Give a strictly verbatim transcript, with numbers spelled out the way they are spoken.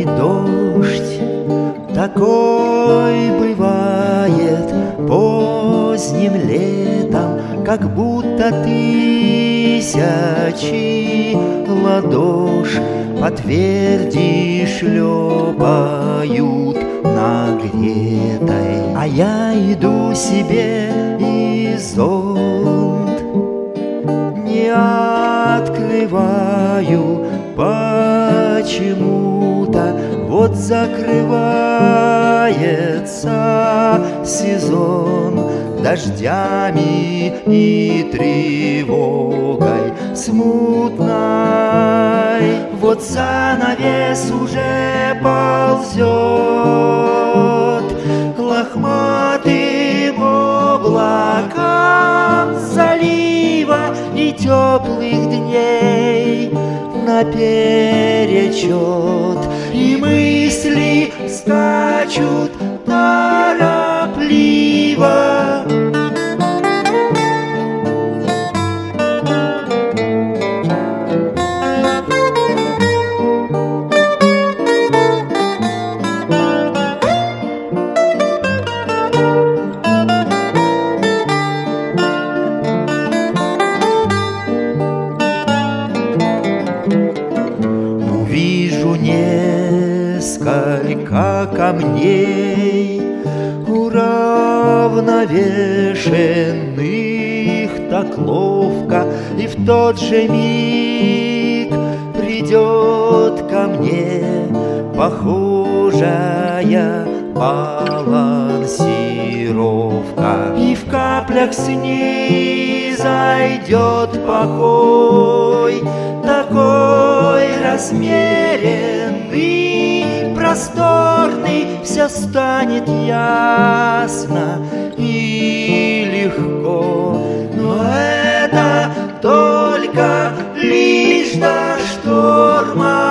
дождь такой бывает поздним летом, как будто тысячи ладош по тверди шлепают нагретой. А я иду себе и зонт не открываю почему-то. Вот закрывается сезон дождями и тревогой смутной. Вот занавес уже ползет лохматым облаком залива и теплых дней наперечет, и мысли скачут торопливо. Вижу несколько камней, уравновешенных так ловко, и в тот же миг придет ко мне похожая балансировка, и в каплях с ней зайдет покой, такой размеренный, просторный, все станет ясно и легко. Но это только лишь до шторма